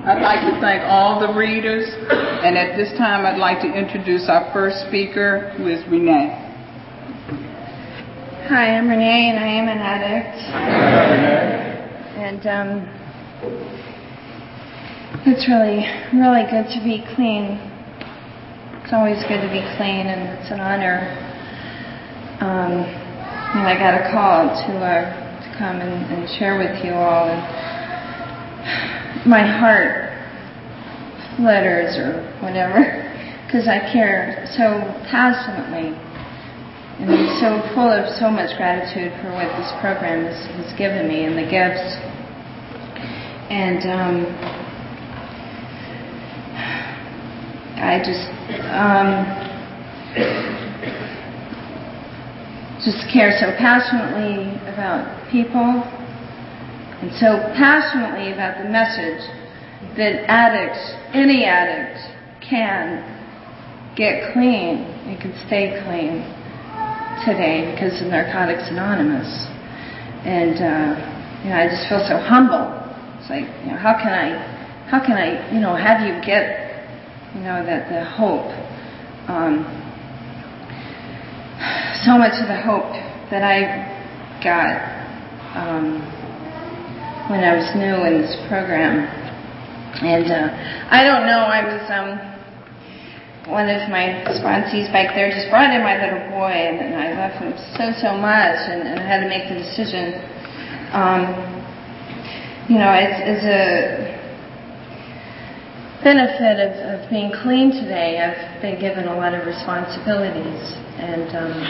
I'd like to thank all the readers, and at this time I'd like to introduce our first speaker, who is Renee. Hi, I'm Renee, and I am an addict. Hi, Renee. And it's really, really good to be clean. It's always good to be clean, and it's an honor. And I got a call to come and share with you all. And my heart flutters or whatever, because I care so passionately. And I'm so full of so much gratitude for what this program has given me and the gifts. And I just care so passionately about people and so passionately about the message that addicts, any addict, can get clean and can stay clean today because of Narcotics Anonymous. And I just feel so humble. It's like, how can I have you get that the hope, so much of the hope that I got when I was new in this program. And I don't know, I was one of my sponsees back there just brought in my little boy, and I love him so much, and I had to make the decision. As a benefit of being clean today, I've been given a lot of responsibilities, and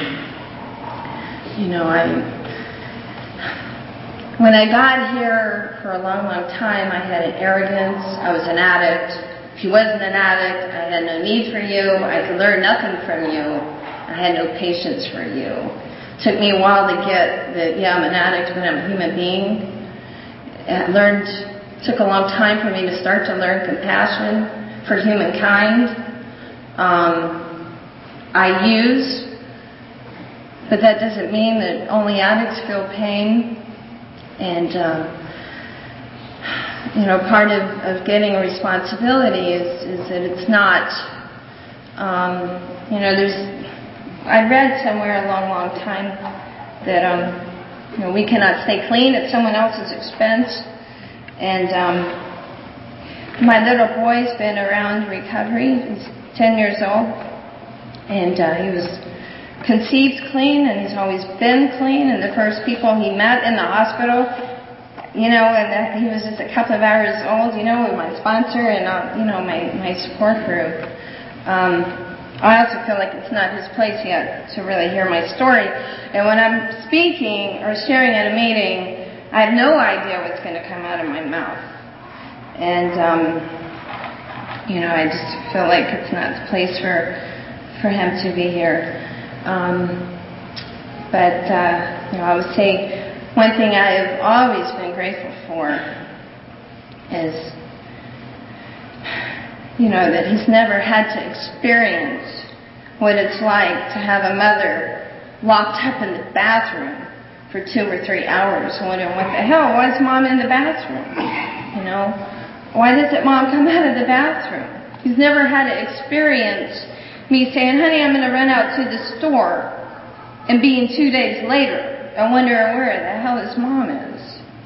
when I got here for a long time, I had an arrogance. I was an addict. If you wasn't an addict, I had no need for you. I could learn nothing from you. I had no patience for you. It took me a while to get that, I'm an addict, but I'm a human being. It took a long time for me to start to learn compassion for humankind. I use, but that doesn't mean that only addicts feel pain. And, part of getting a responsibility is that it's not, I read somewhere a long time that, we cannot stay clean at someone else's expense. And my little boy's been around recovery. He's 10 years old. And he was conceived clean, and he's always been clean. And the first people he met in the hospital, and he was just a couple of hours old, with my sponsor and, my support group. I also feel like it's not his place yet to really hear my story. And when I'm speaking or sharing at a meeting, I have no idea what's going to come out of my mouth. And, I just feel like it's not the place for him to be here. But I would say one thing I have always been grateful for is, that he's never had to experience what it's like to have a mother locked up in the bathroom for 2 or 3 hours wondering, what the hell, why is Mom in the bathroom? Why doesn't Mom come out of the bathroom? He's never had to experience me saying, honey, I'm going to run out to the store, and being 2 days later and wondering where the hell his Mom is.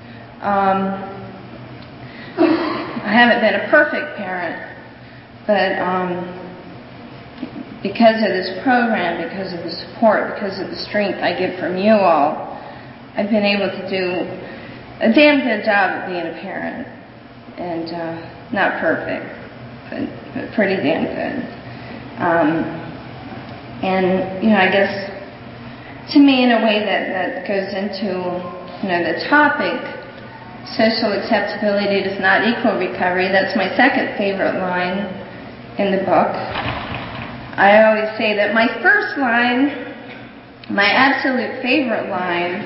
I haven't been a perfect parent, but because of this program, because of the support, because of the strength I get from you all, I've been able to do a damn good job of being a parent. And not perfect, but pretty damn good. I guess to me, in a way that goes into, the topic, social acceptability does not equal recovery. That's my second favorite line in the book. I always say that my first line, my absolute favorite line,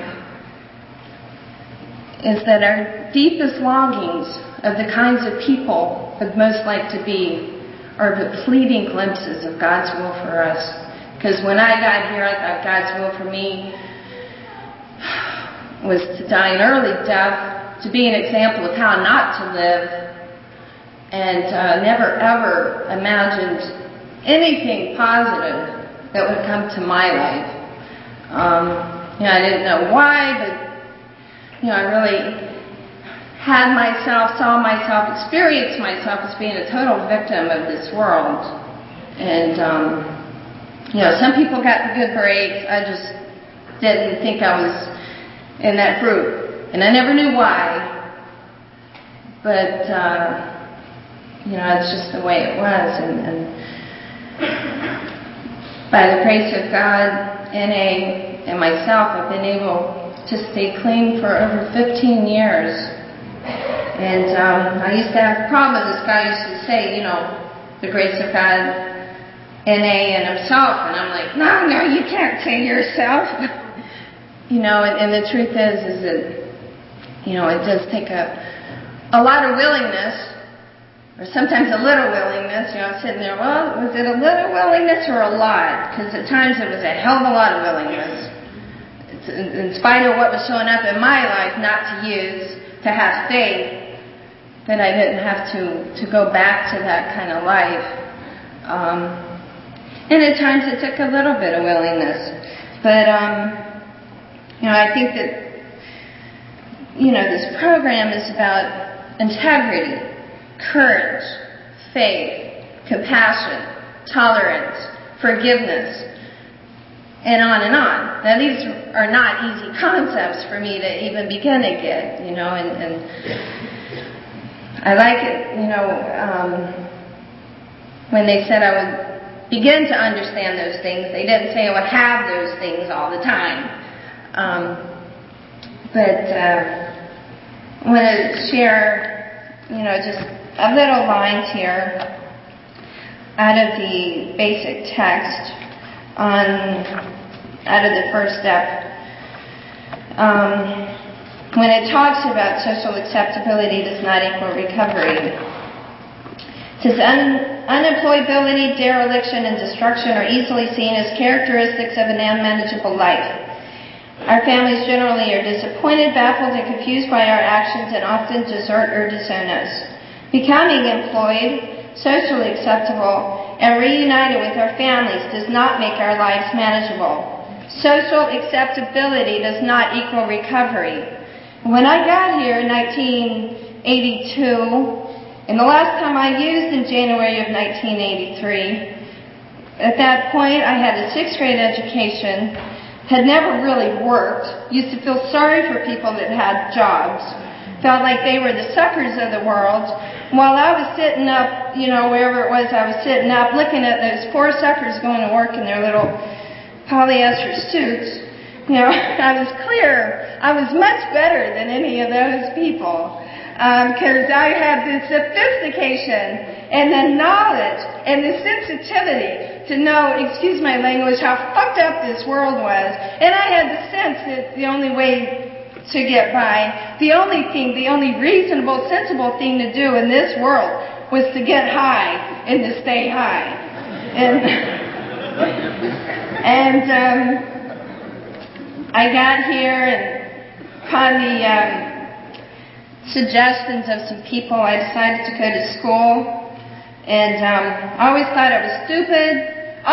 is that our deepest longings of the kinds of people would most like to be are but fleeting glimpses of God's will for us. Because when I got here, I thought God's will for me was to die an early death, to be an example of how not to live, and never ever imagined anything positive that would come to my life. I didn't know why, but I really saw myself, experienced myself as being a total victim of this world. And some people got the good breaks. I just didn't think I was in that group, and I never knew why. But it's just the way it was, and by the grace of God, NA and myself have been able to stay clean for over 15 years. And I used to have a problem. This guy used to say, the grace of God, NA and himself, and I'm like, no, you can't say yourself. And the truth is that, it does take a lot of willingness, or sometimes a little willingness. I'm sitting there, well, was it a little willingness or a lot? Because at times it was a hell of a lot of willingness. In spite of what was showing up in my life, not to use, to have faith, that I didn't have to go back to that kind of life. And at times it took a little bit of willingness. But, I think that, this program is about integrity, courage, faith, compassion, tolerance, forgiveness, and on and on. Now, these are not easy concepts for me to even begin to get, and I like it, when they said I would begin to understand those things. They didn't say I would have those things all the time. But I want to share, just a little lines here out of the basic text out of the first step. When it talks about social acceptability does not equal recovery. It says unemployability, dereliction, and destruction are easily seen as characteristics of an unmanageable life. Our families generally are disappointed, baffled, and confused by our actions and often desert or disown us. Becoming employed, socially acceptable, and reunited with our families does not make our lives manageable. Social acceptability does not equal recovery. When I got here in 1982, and the last time I used in January of 1983, at that point I had a 6th grade education, had never really worked, used to feel sorry for people that had jobs, felt like they were the suckers of the world, while I was sitting up, wherever it was, I was sitting up looking at those poor suckers going to work in their little polyester suits. I was clear. I was much better than any of those people because I had the sophistication and the knowledge and the sensitivity to know, excuse my language, how fucked up this world was. And I had the sense that the only way to get by, the only reasonable, sensible thing to do in this world was to get high and to stay high. And I got here and upon the suggestions of some people, I decided to go to school. And I always thought I was stupid.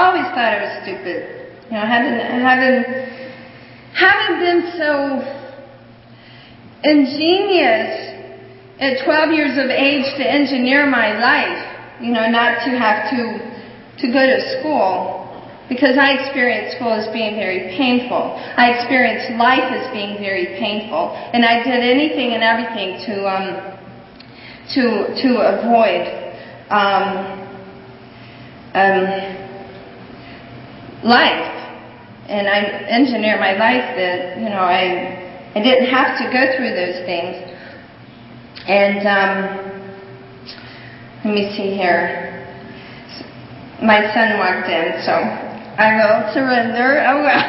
Having been so ingenious at 12 years of age to engineer my life, not to have to go to school. Because I experienced school as being very painful. I experienced life as being very painful. And I did anything and everything to avoid life. And I engineered my life that, I didn't have to go through those things. And let me see here. My son walked in, so I will surrender. Oh well.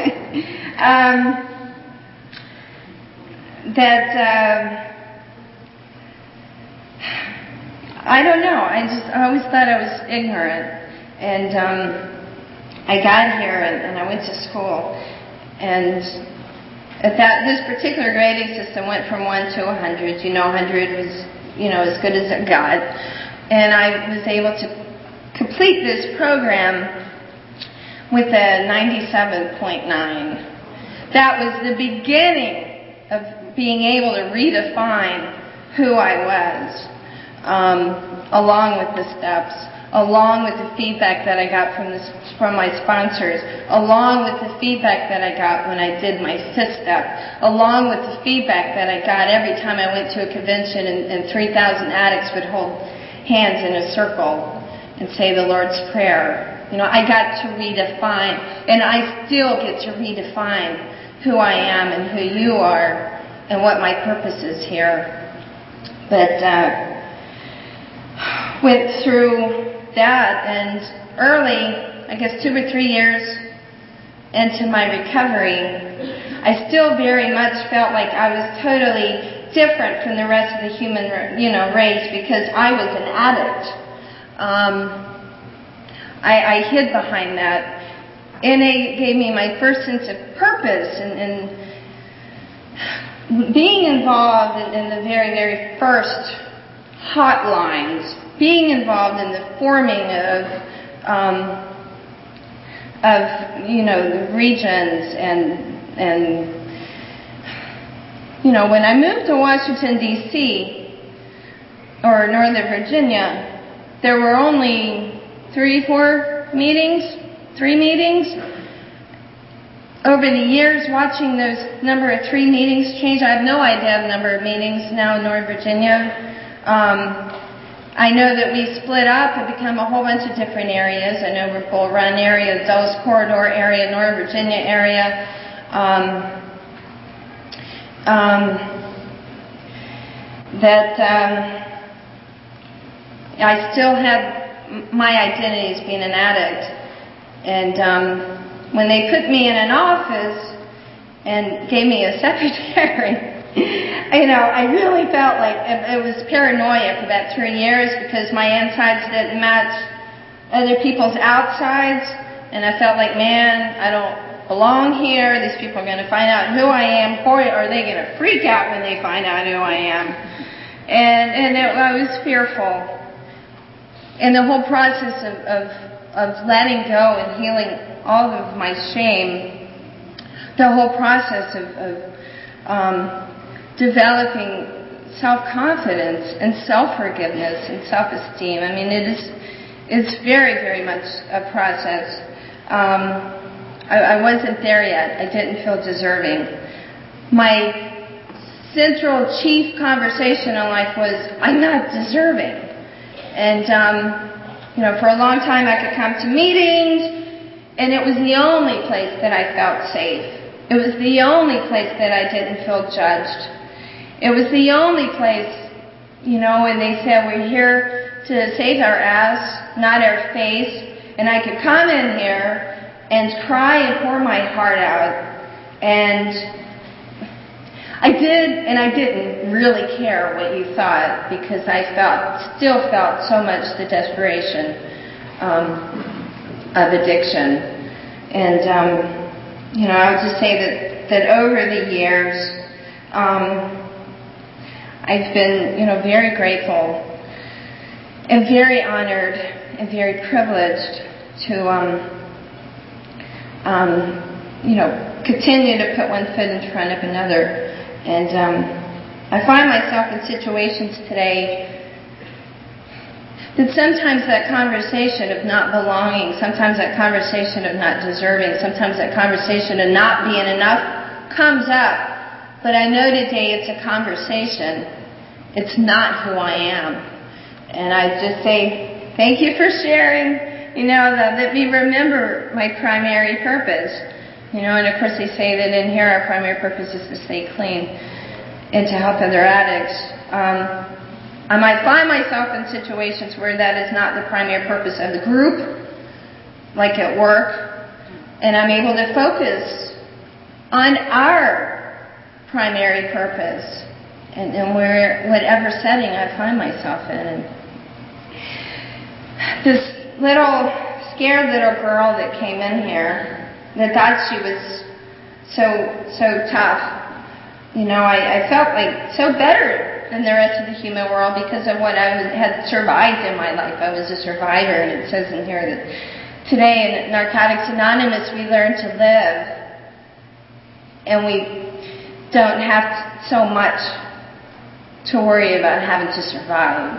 I don't know. I always thought I was ignorant. And I got here and I went to school. And this particular grading system went from 1 to 100. 100 was, as good as it got. And I was able to complete this program with a 97.9. That was the beginning of being able to redefine who I was, along with the steps, along with the feedback that I got from my sponsors, along with the feedback that I got when I did my 5th step, along with the feedback that I got every time I went to a convention and 3,000 addicts would hold hands in a circle and say the Lord's Prayer. I got to redefine, and I still get to redefine who I am and who you are and what my purpose is here. But went through that, and early, I guess 2 or 3 years into my recovery, I still very much felt like I was totally different from the rest of the human, race, because I was an addict. I hid behind that, and it gave me my first sense of purpose, and being involved in the very, very first hotlines, being involved in the forming of the regions, and when I moved to Washington, D.C., or Northern Virginia, there were only 3 meetings. Over the years, watching those number of 3 meetings change, I have no idea the number of meetings now in Northern Virginia. I know that we split up and become a whole bunch of different areas. I know we're Bull Run area, Dulles Corridor area, Northern Virginia area. I still had my identity as being an addict. And when they put me in an office and gave me a secretary, I really felt like it was paranoia for about 3 years, because my insides didn't match other people's outsides, and I felt like, man, I don't belong here. These people are going to find out who I am. Boy, are they going to freak out when they find out who I am. And I was fearful. And the whole process of letting go and healing all of my shame, the whole process of developing self-confidence and self-forgiveness and self-esteem. I mean, it's very, very much a process. I wasn't there yet. I didn't feel deserving. My central chief conversation in life was, I'm not deserving. And, for a long time I could come to meetings, and it was the only place that I felt safe. It was the only place that I didn't feel judged. It was the only place, when they said, we're here to save our ass, not our face. And I could come in here and cry and pour my heart out. And I did, and I didn't really care what you thought, because I still felt so much the desperation of addiction. And, I would just say that over the years, I've been, very grateful and very honored and very privileged to, continue to put one foot in front of another. And I find myself in situations today that sometimes that conversation of not belonging, sometimes that conversation of not deserving, sometimes that conversation of not being enough comes up. But I know today it's a conversation. It's not who I am. And I just say, thank you for sharing, that we remember my primary purpose. And of course they say that in here our primary purpose is to stay clean and to help other addicts. I might find myself in situations where that is not the primary purpose of the group, like at work, and I'm able to focus on our primary purpose and whatever setting I find myself in. And this scared little girl that came in here, that thought she was so tough. I felt like so better than the rest of the human world because of what I had survived in my life. I was a survivor, and it says in here that today in Narcotics Anonymous we learn to live, and we don't have so much to worry about having to survive.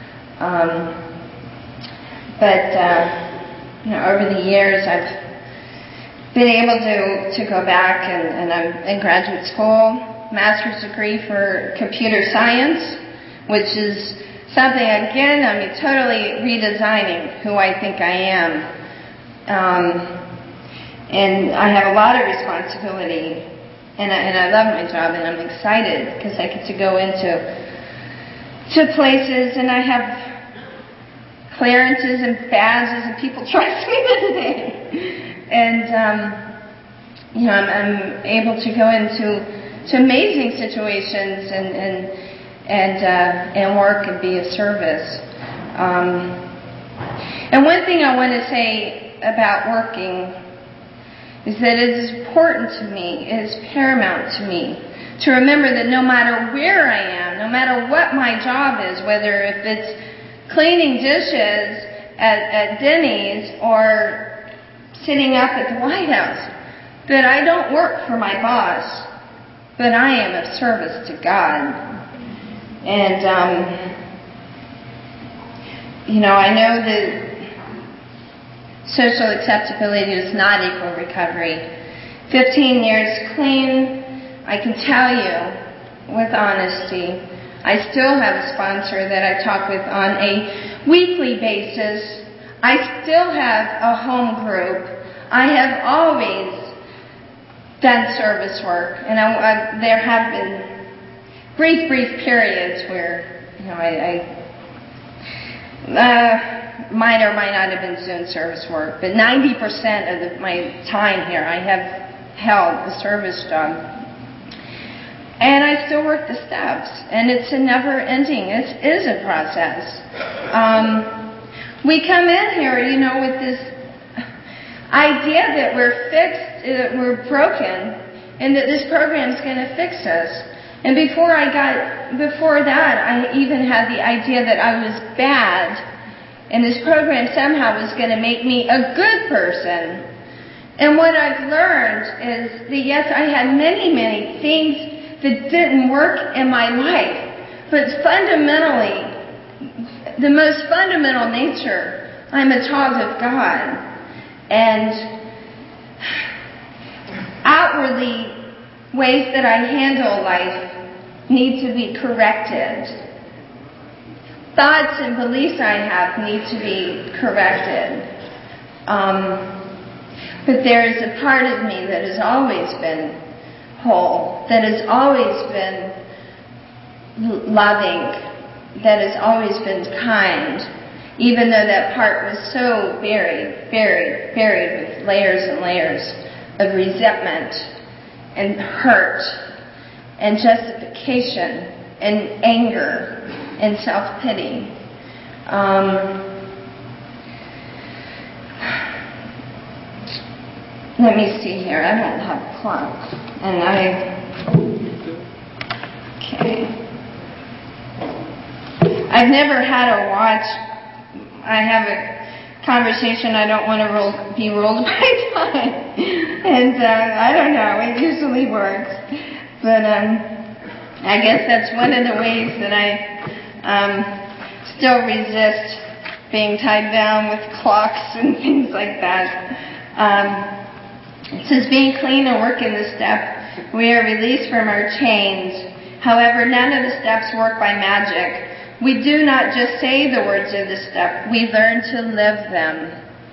Over the years I've been able to go back, and I'm in graduate school, master's degree for computer science, which is something, again, I'm totally redesigning who I think I am. And I have a lot of responsibility, and I love my job, and I'm excited because I get to go into places, and I have clearances and badges, and people trust me today. And I'm able to go into amazing situations and work and be of service. And one thing I want to say about working is that it is important to me, it is paramount to me to remember that no matter where I am, no matter what my job is, whether if it's cleaning dishes at Denny's or sitting up at the White House, that I don't work for my boss, but I am of service to God. And, I know that social acceptability does not equal recovery. 15 years clean, I can tell you with honesty, I still have a sponsor that I talk with on a weekly basis. I still have a home group. I have always done service work, and there have been brief periods where I might or might not have been doing service work, but 90% of my time here I have held a service job. And I still work the steps, and it's a never ending, it is a process. We come in here, with this idea that we're fixed, we're broken, and that this program's going to fix us. And before that, I even had the idea that I was bad, and this program somehow was going to make me a good person. And what I've learned is that yes, I had many things that didn't work in my life, but fundamentally, the most fundamental nature, I'm a child of God. And outwardly, ways that I handle life need to be corrected. Thoughts and beliefs I have need to be corrected. But there is a part of me that has always been whole, that has always been loving, that has always been kind, even though that part was so buried with layers and layers of resentment and hurt and justification and anger and self-pity. Let me see here. I don't have a clock. Okay. I've never had a watch. I have a conversation. I don't want to be ruled by time. And I don't know. It usually works. But I guess that's one of the ways that I still resist being tied down with clocks and things like that. It says, being clean and working the step, we are released from our chains. However, none of the steps work by magic. We do not just say the words of the step, we learn to live them.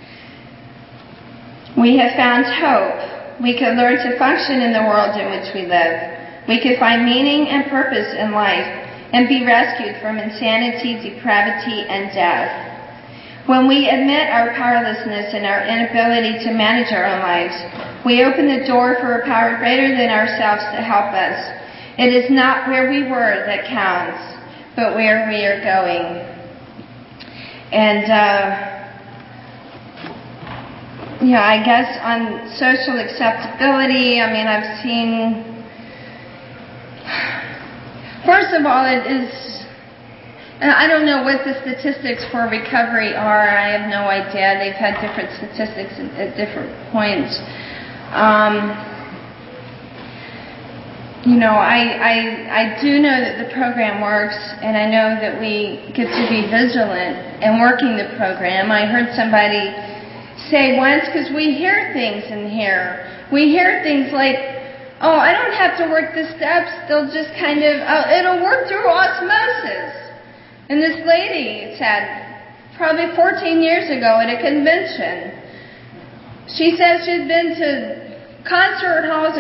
We have found hope. We can learn to function in the world in which we live. We can find meaning and purpose in life and be rescued from insanity, depravity, and death. When we admit our powerlessness and our inability to manage our own lives, we open the door for a power greater than ourselves to help us. It is not where we were that counts, but where we are going. And, I guess on social acceptability, I've seen First of all, it is, I don't know what the statistics for recovery are. I have no idea. They've had different statistics at different points. I do know that the program works, and I know that we get to be vigilant in working the program. I heard somebody say once, because we hear things in here. We hear things like, oh, I don't have to work the steps. They'll just kind of, it'll work through osmosis. And this lady said, probably 14 years ago at a convention, she said she'd been to concert halls,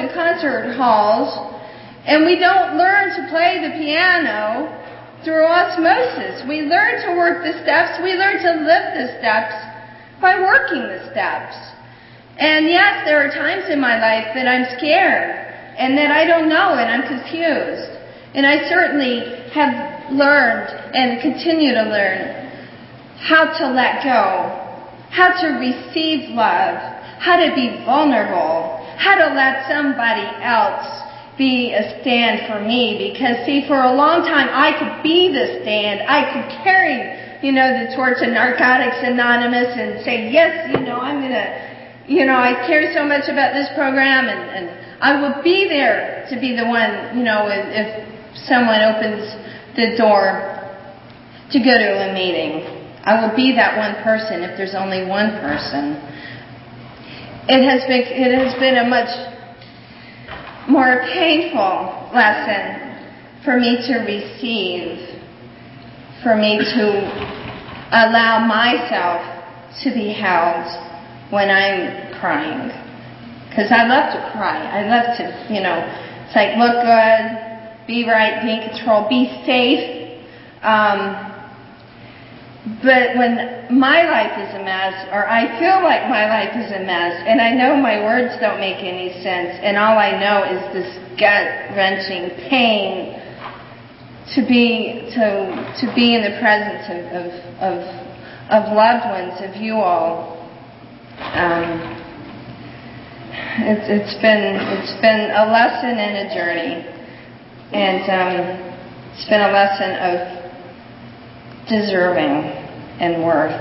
and we don't learn to play the piano through osmosis. We learn to work the steps. We learn to live the steps by working the steps. And yes, there are times in my life that I'm scared and that I don't know and I'm confused. And I certainly have learned and continue to learn how to let go, how to receive love, how to be vulnerable, how to let somebody else be a stand for me. Because see, for a long time I could be the stand. I could carry, the torch of Narcotics Anonymous and say, yes, I'm going to, I care so much about this program and I will be there to be the one, if someone opens the door to go to a meeting. I will be that one person if there's only one person. It has been a much more painful lesson for me to receive, for me to allow myself to be held when I'm crying. Because I love to cry. I love to, it's like look good, be right, be in control, be safe. But when my life is a mess, or I feel like my life is a mess, and I know my words don't make any sense, and all I know is this gut-wrenching pain to be in the presence of loved ones, of you all. It's been a lesson and a journey, and it's been a lesson of deserving and worth.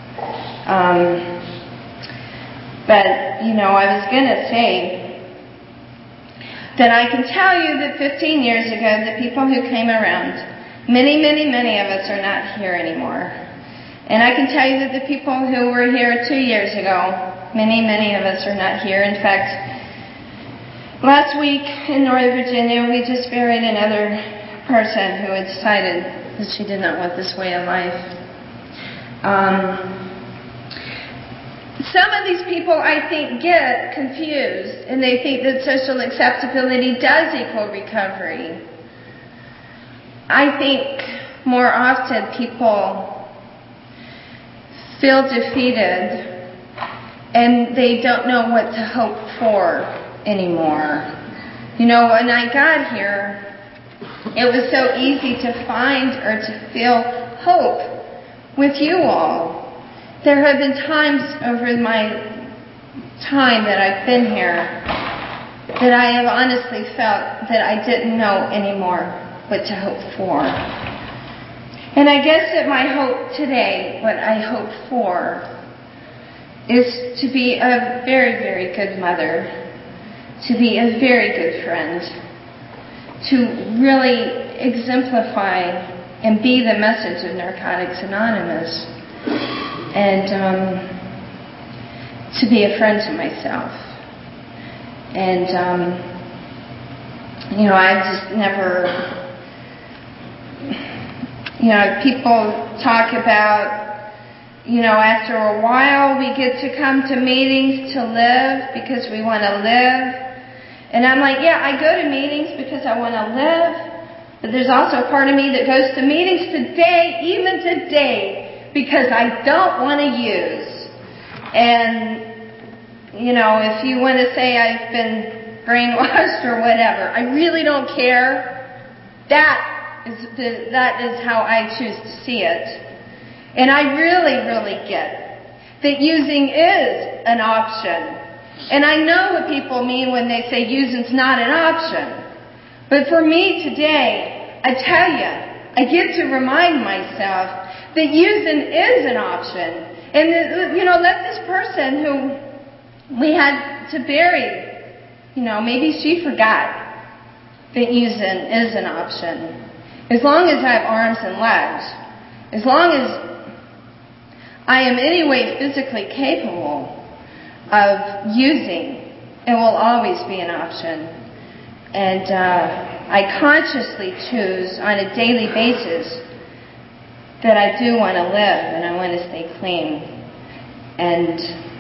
But I was going to say that I can tell you that 15 years ago, the people who came around, many, many, many of us are not here anymore. And I can tell you that the people who were here 2 years ago, many, many of us are not here. In fact, last week in Northern Virginia, we just buried another person who had decided that she did not want this way of life. Some of these people, I think, get confused, and they think that social acceptability does equal recovery. I think more often people feel defeated, and they don't know what to hope for anymore. When I got here, it was so easy to find or to feel hope with you all. There have been times over my time that I've been here that I have honestly felt that I didn't know anymore what to hope for. And I guess that my hope today, what I hope for, is to be a very, very good mother, to be a very good friend, to really exemplify and be the message of Narcotics Anonymous, and to be a friend to myself. And, I just never, people talk about, after a while we get to come to meetings to live because we want to live. And I'm like, yeah, I go to meetings because I want to live. But there's also a part of me that goes to meetings today, even today, because I don't want to use. And, if you want to say I've been brainwashed or whatever, I really don't care. That is how I choose to see it. And I really, really get that using is an option. And I know what people mean when they say using's not an option. But for me today, I tell you, I get to remind myself that using is an option. And, let this person who we had to bury, maybe she forgot that using is an option. As long as I have arms and legs, as long as I am any way physically capable of using, it will always be an option. And I consciously choose on a daily basis that I do want to live and I want to stay clean. And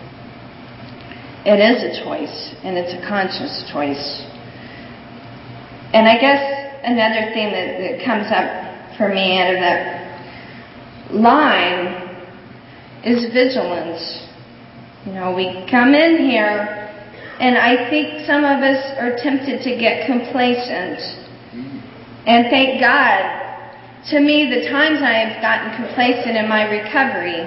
it is a choice, and it's a conscious choice. And I guess another thing that comes up for me out of that line is vigilance. We come in here, and I think some of us are tempted to get complacent. And thank God, to me, the times I have gotten complacent in my recovery,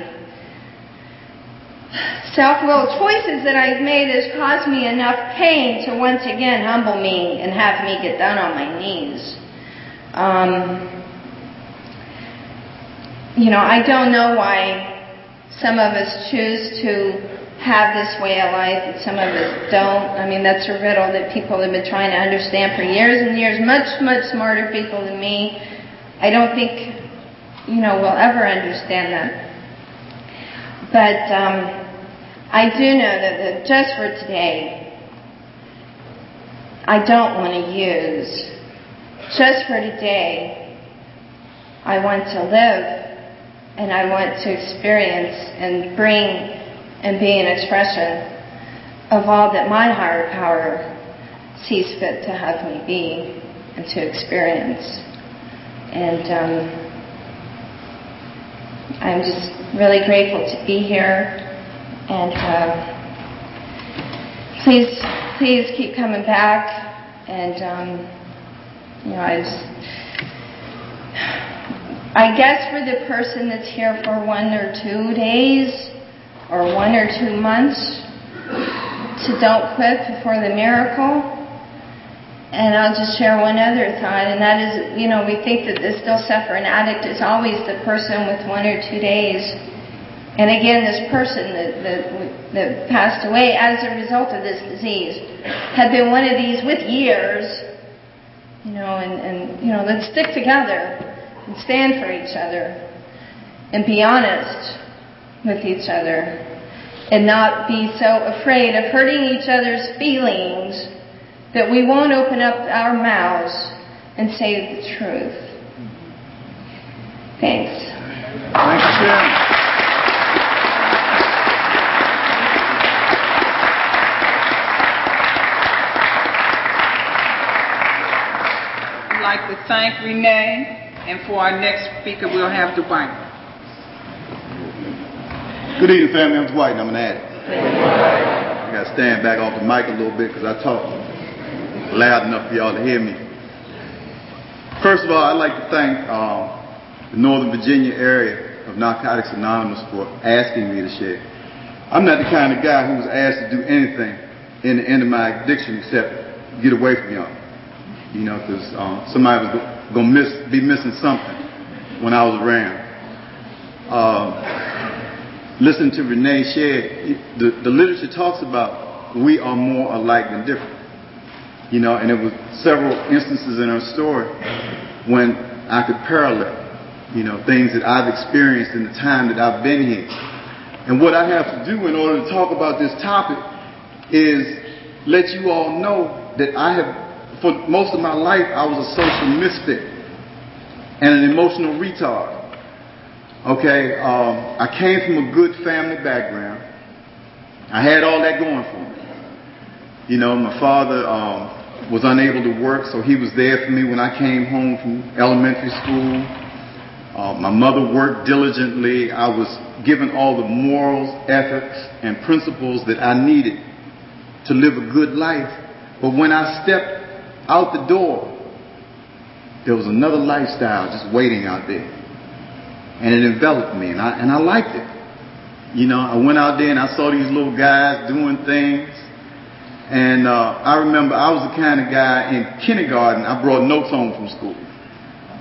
self-willed choices that I've made has caused me enough pain to once again humble me and have me get down on my knees. I don't know why some of us choose to have this way of life and some of us don't. I mean, that's a riddle that people have been trying to understand for years and years. Much, much smarter people than me. I don't think, we'll ever understand that. But I do know that just for today, I don't want to use. Just for today, I want to live, and I want to experience and bring and be an expression of all that my higher power sees fit to have me be and to experience. And I'm just really grateful to be here. And please keep coming back. And I guess for the person that's here for 1 or 2 days or 1 or 2 months, to don't quit before the miracle. And I'll just share one other thought, and that is, we think that the still suffering addict is always the person with 1 or 2 days. And again, this person that passed away as a result of this disease had been one of these with years, and let's stick together and stand for each other and be honest with each other and not be so afraid of hurting each other's feelings that we won't open up our mouths and say the truth. Thanks. Thank you, Sharon. I'd like to thank Renee, and for our next speaker, we'll have Dwight. Good evening, family. I'm Dwight, and I'm an addict. I got to stand back off the mic a little bit because I talk loud enough for y'all to hear me. First of all, I'd like to thank the Northern Virginia area of Narcotics Anonymous for asking me to share. I'm not the kind of guy who was asked to do anything in the end of my addiction except get away from y'all. Because somebody was going to be missing something when I was around. Listen to Renee share. The literature talks about we are more alike than different. And there was several instances in her story when I could parallel, things that I've experienced in the time that I've been here. And what I have to do in order to talk about this topic is let you all know that for most of my life, I was a social misfit and an emotional retard. Okay, I came from a good family background. I had all that going for me. My father was unable to work, so he was there for me when I came home from elementary school. My mother worked diligently. I was given all the morals, ethics, and principles that I needed to live a good life. But when I stepped out the door, there was another lifestyle just waiting out there. And it enveloped me, and I liked it. I went out there and I saw these little guys doing things. And I remember I was the kind of guy in kindergarten, I brought notes home from school.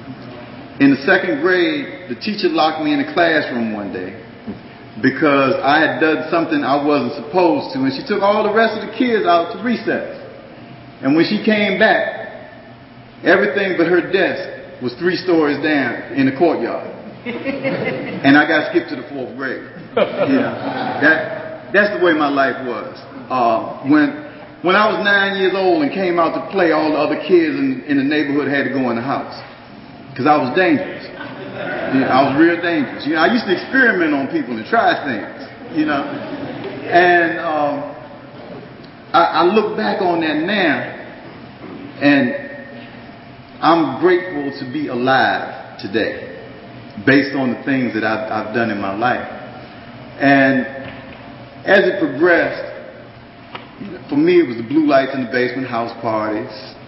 in the second grade, the teacher locked me in the classroom one day because I had done something I wasn't supposed to, and she took all the rest of the kids out to recess. And when she came back, everything but her desk was 3 stories down in the courtyard. And I got skipped to the 4th grade. That's the way my life was. When I was 9 years old and came out to play, all the other kids in the neighborhood had to go in the house because I was dangerous. I was real dangerous. I used to experiment on people and try things. And I look back on that now, and I'm grateful to be alive today, based on the things that I've done in my life. And as it progressed, for me it was the blue lights in the basement, house parties.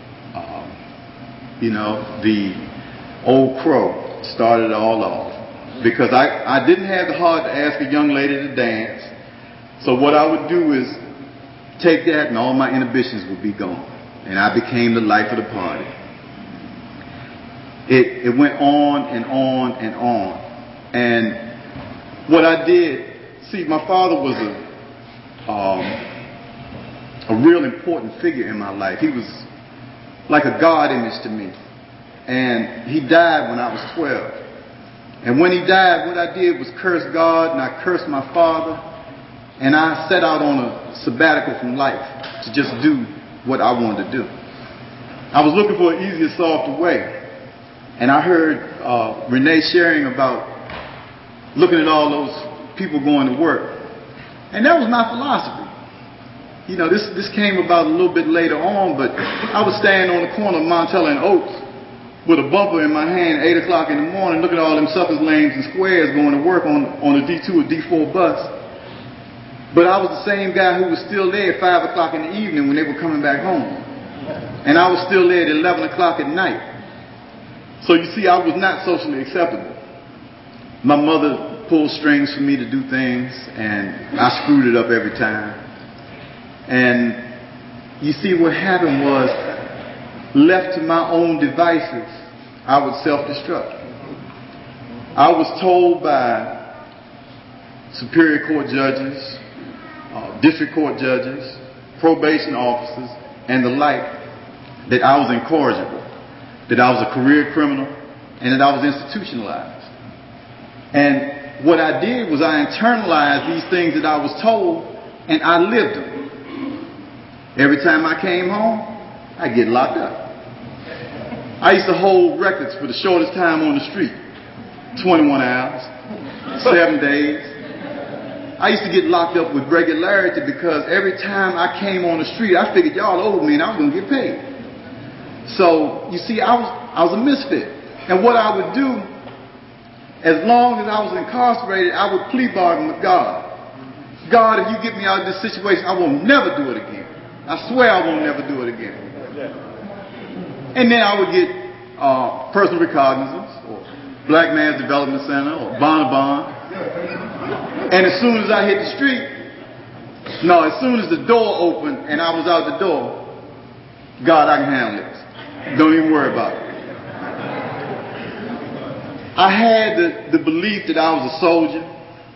The old crow started it all off because I didn't have the heart to ask a young lady to dance. So what I would do is take that and all my inhibitions would be gone, and I became the life of the party. It went on and on and on. And what I did, see, my father was a real important figure in my life. He was like a God image to me. And he died when I was 12. And when he died, what I did was curse God, and I cursed my father. And I set out on a sabbatical from life to just do what I wanted to do. I was looking for an easier, softer way. And I heard Renee sharing about looking at all those people going to work. And that was my philosophy. This came about a little bit later on, but I was standing on the corner of Montella and Oaks with a bumper in my hand, 8 o'clock in the morning, looking at all them suckers, lanes, and squares going to work on a D2 or D4 bus. But I was the same guy who was still there at 5 o'clock in the evening when they were coming back home. And I was still there at 11 o'clock at night. So you see, I was not socially acceptable. My mother pulled strings for me to do things, and I screwed it up every time. And you see, what happened was, left to my own devices, I would self-destruct. I was told by superior court judges, district court judges, probation officers, and the like, that I was incorrigible, that I was a career criminal, and that I was institutionalized. And what I did was I internalized these things that I was told, and I lived them. Every time I came home, I'd get locked up. I used to hold records for the shortest time on the street. 21 hours, 7 days. I used to get locked up with regularity because every time I came on the street, I figured y'all owed me and I was going to get paid. So, you see, I was a misfit. And what I would do, as long as I was incarcerated, I would plea bargain with God. God, if you get me out of this situation, I will never do it again. I swear I won't never do it again. And then I would get personal recognizance, or Black Man's Development Center, or Bon. And as soon as I hit the street, as soon as the door opened and I was out the door, God, I can handle this. Don't even worry about it. I had the belief that I was a soldier,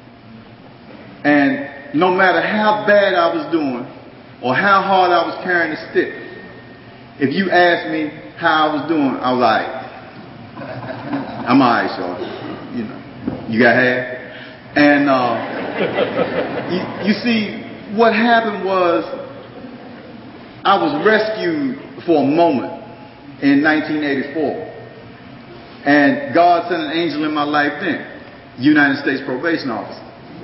and no matter how bad I was doing, or how hard I was carrying the stick, if you asked me how I was doing, I was alright. I'm alright, shorty. You got half. And you see, what happened was, I was rescued for a moment in 1984. And God sent an angel in my life then, United States probation officer.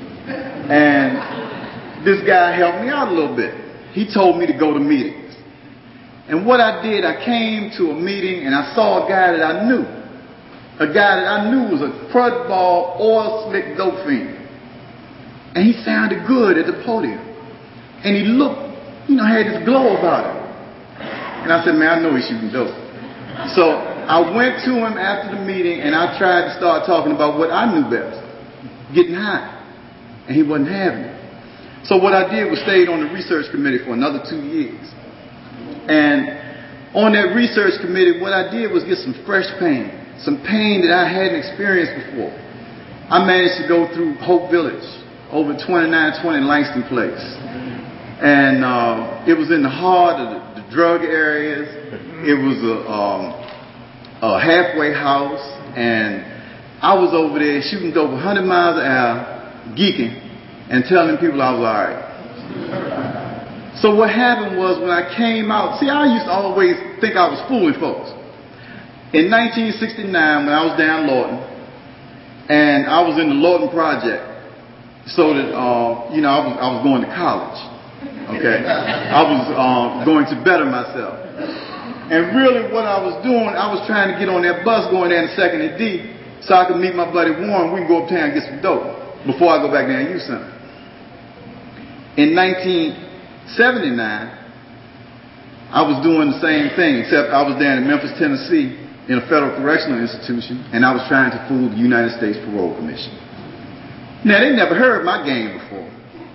And this guy helped me out a little bit. He told me to go to meetings. And what I did, I came to a meeting and I saw a guy that I knew. A guy that I knew was a crud ball, oil slick dope fiend. And he sounded good at the podium. And he looked, had this glow about him. And I said, man, I know he's shooting dope. So I went to him after the meeting and I tried to start talking about what I knew best, getting high. And he wasn't having it. So what I did was stayed on the research committee for another 2 years. And on that research committee, what I did was get some fresh pain. some pain that I hadn't experienced before. I managed to go through Hope Village, over 2920 Langston Place. And it was in the heart of the drug areas. It was a halfway house. And I was over there shooting dope 100 miles an hour, geeking, and telling people I was all right. So what happened was when I came out, see, I used to always think I was fooling folks. In 1969, when I was down Lawton, and I was in the Lawton Project, so that, I was going to college, okay? I was going to better myself. And really what I was doing, I was trying to get on that bus going down to 2nd and D, so I could meet my buddy Warren. We can go uptown and get some dope before I go back down to Youth Center. In 1979, I was doing the same thing, except I was down in Memphis, Tennessee, in a federal correctional institution, and I was trying to fool the United States Parole Commission. Now, they never heard my game before,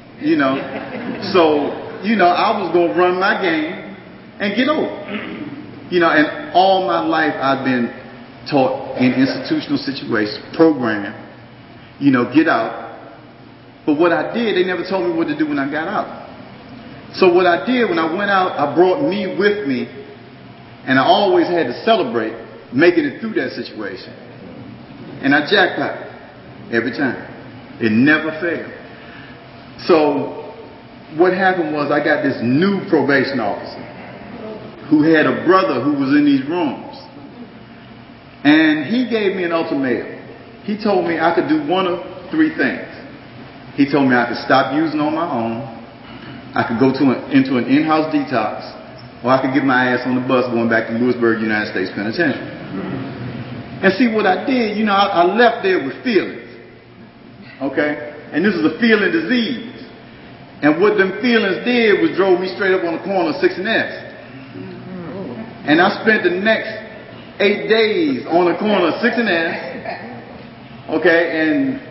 So, I was going to run my game and get over. And all my life I've been taught in institutional situations, programmed, get out. But what I did, they never told me what to do when I got out. So what I did when I went out, I brought me with me, and I always had to celebrate making it through that situation. And I jackpot every time. It never failed. So what happened was I got this new probation officer who had a brother who was in these rooms. And he gave me an ultimatum. He told me I could do one of three things. He told me I could stop using on my own, I could go into an in-house detox, or I could get my ass on the bus going back to Lewisburg, United States Penitentiary. And see what I did, I left there with feelings. Okay? And this is a feeling disease. And what them feelings did was drove me straight up on the corner of 6th and S. And I spent the next 8 days on the corner of 6th and S. Okay? And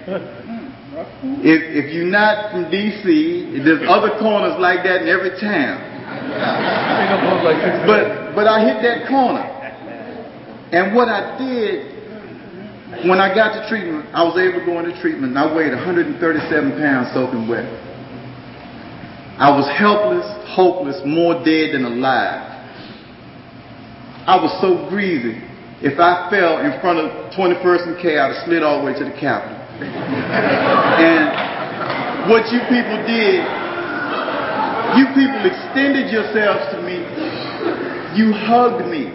if you're not from D.C., there's other corners like that in every town. But I hit that corner. And what I did, when I got to treatment, I was able to go into treatment, and I weighed 137 pounds soaking wet. I was helpless, hopeless, more dead than alive. I was so greasy. If I fell in front of 21st and K, I'd have slid all the way to the Capitol. And what you people did, you people extended yourselves to me. You hugged me.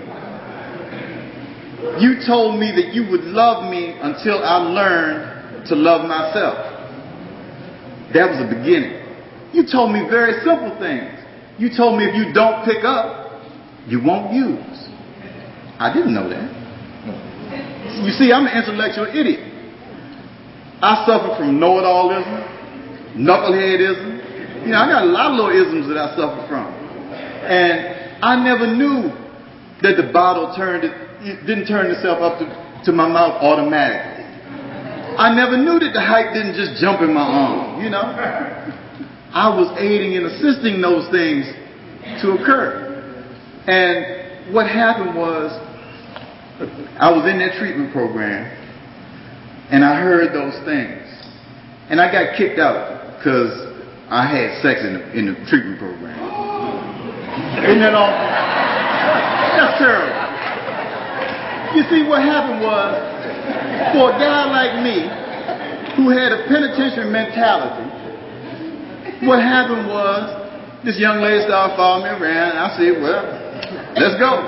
You told me that you would love me until I learned to love myself. That was the beginning. You told me very simple things. You told me if you don't pick up, you won't use. I didn't know that. You see, I'm an intellectual idiot. I suffer from know-it-allism, knuckleheadism. I got a lot of little isms that I suffer from. And I never knew that the bottle didn't turn itself up to my mouth automatically. I never knew that the hype didn't just jump in my arm, I was aiding and assisting those things to occur. And what happened was, I was in that treatment program, and I heard those things. And I got kicked out because I had sex in the treatment program. Isn't that awful? That's terrible. You see, what happened was, for a guy like me, who had a penitentiary mentality, what happened was, this young lady started following me around, and I said, well, let's go.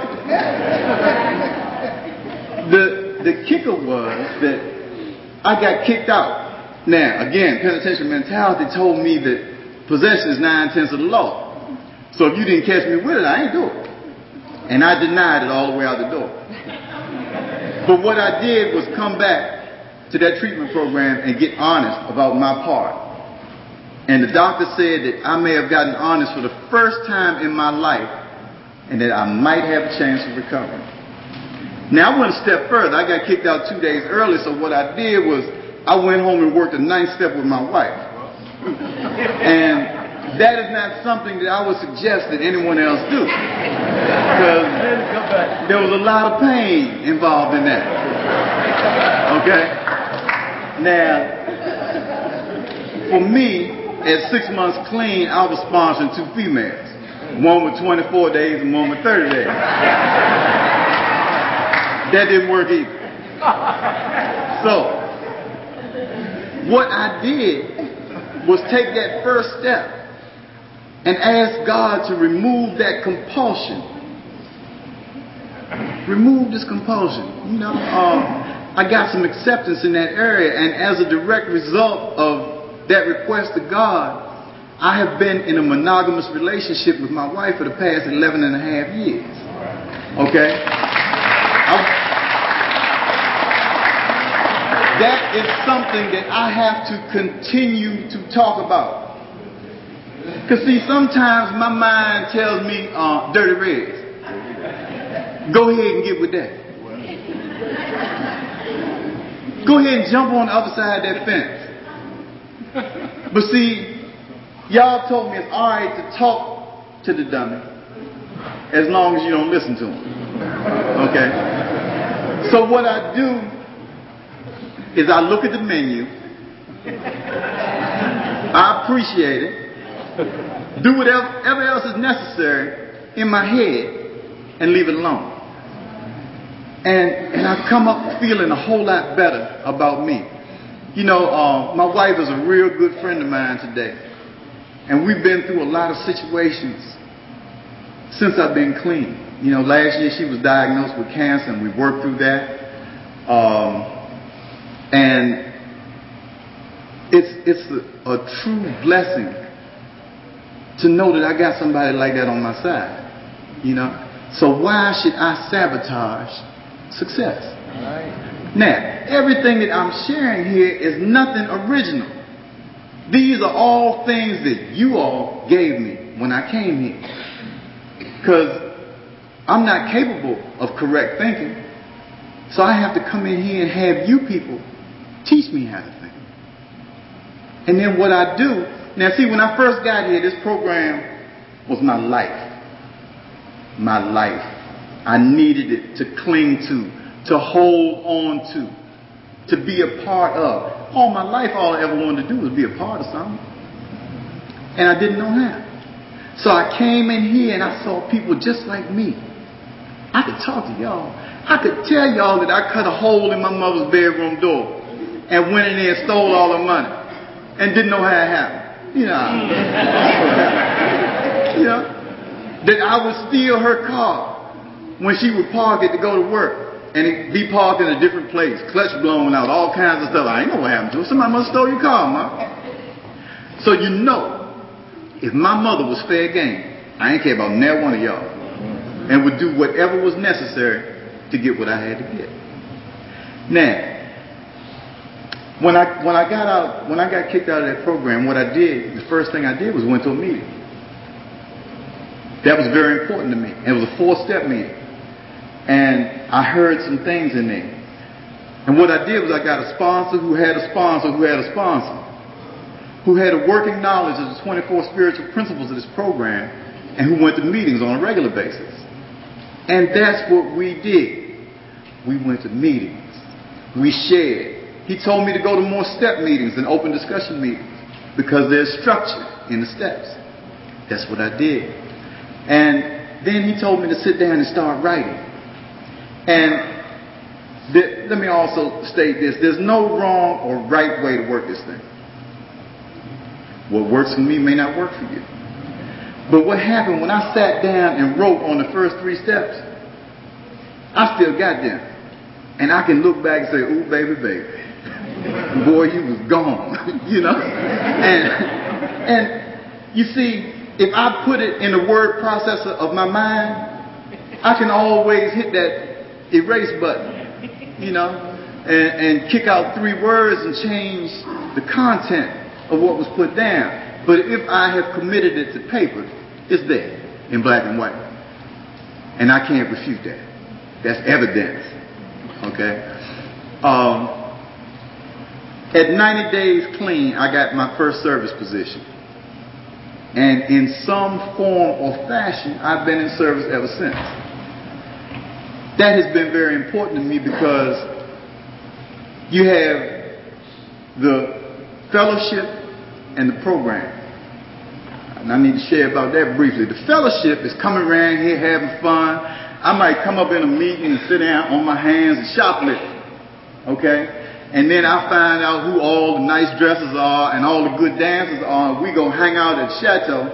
The kicker was that I got kicked out. Now, again, penitentiary mentality told me that possession is 9/10 of the law. So if you didn't catch me with it, I ain't do it. And I denied it all the way out the door. But what I did was come back to that treatment program and get honest about my part. And the doctor said that I may have gotten honest for the first time in my life, and that I might have a chance of recovery. Now, I went a step further. I got kicked out 2 days early, so what I did was I went home and worked a 9th step with my wife. And that is not something that I would suggest that anyone else do. Because there was a lot of pain involved in that. Okay? Now, for me, at 6 months clean, I was sponsoring 2 females. One with 24 days and one with 30 days. That didn't work either. So, what I did was take that first step and ask God to remove that compulsion. Remove this compulsion. You know, I got some acceptance in that area, and as a direct result of that request to God, I have been in a monogamous relationship with my wife for the past 11 and a half years. Okay? That is something that I have to continue to talk about. Because see, sometimes my mind tells me, dirty reds. Go ahead and get with that. Go ahead and jump on the other side of that fence. But see, y'all told me it's alright to talk to the dummy as long as you don't listen to him. Okay? So what I do is I look at the menu, I appreciate it, do whatever else is necessary in my head, and leave it alone. And I come up feeling a whole lot better about me. You know, my wife is a real good friend of mine today. And we've been through a lot of situations since I've been clean. You know, last year she was diagnosed with cancer, and we worked through that. And it's a true blessing to know that I got somebody like that on my side. You know? So why should I sabotage success? Right. Now, everything that I'm sharing here is nothing original. These are all things that you all gave me when I came here. Because I'm not capable of correct thinking. So I have to come in here and have you people teach me how to think. And then what I do, now see, when I first got here, this program was my life. My life. I needed it to cling to hold on to be a part of. All my life, all I ever wanted to do was be a part of something. And I didn't know how. So I came in here and I saw people just like me. I could talk to y'all. I could tell y'all that I cut a hole in my mother's bedroom door and went in there and stole all her money and didn't know how it happened. You know, that I would steal her car when she would park it to go to work. And it be parked in a different place, clutch blown out, all kinds of stuff. I ain't know what happened to it. Somebody must have stole your car, Ma. So you know, if my mother was fair game, I ain't care about never one of y'all, and would do whatever was necessary to get what I had to get. Now, when I got kicked out of that program, what I did, the first thing I did was went to a meeting. That was very important to me. And it was a 4-step meeting. And I heard some things in there. And what I did was I got a sponsor who had a sponsor who had a sponsor, who had a working knowledge of the 24 spiritual principles of this program, and who went to meetings on a regular basis. And that's what we did. We went to meetings. We shared. He told me to go to more step meetings and open discussion meetings because there's structure in the steps. That's what I did. And then he told me to sit down and start writing. And let me also state this. There's no wrong or right way to work this thing. What works for me may not work for you. But what happened when I sat down and wrote on the first 3 steps, I still got them. And I can look back and say, ooh, baby, baby. Boy, you was gone. You know? And you see, if I put it in the word processor of my mind, I can always hit that erase button, you know, and kick out 3 words and change the content of what was put down. But if I have committed it to paper, it's there in black and white. And I can't refute that. That's evidence. Okay? At 90 days clean, I got my first service position. And in some form or fashion, I've been in service ever since. That has been very important to me because you have the fellowship and the program. And I need to share about that briefly. The fellowship is coming around here having fun. I might come up in a meeting and sit down on my hands and shoplift. Okay? And then I find out who all the nice dresses are and all the good dancers are. We go hang out at Chateau.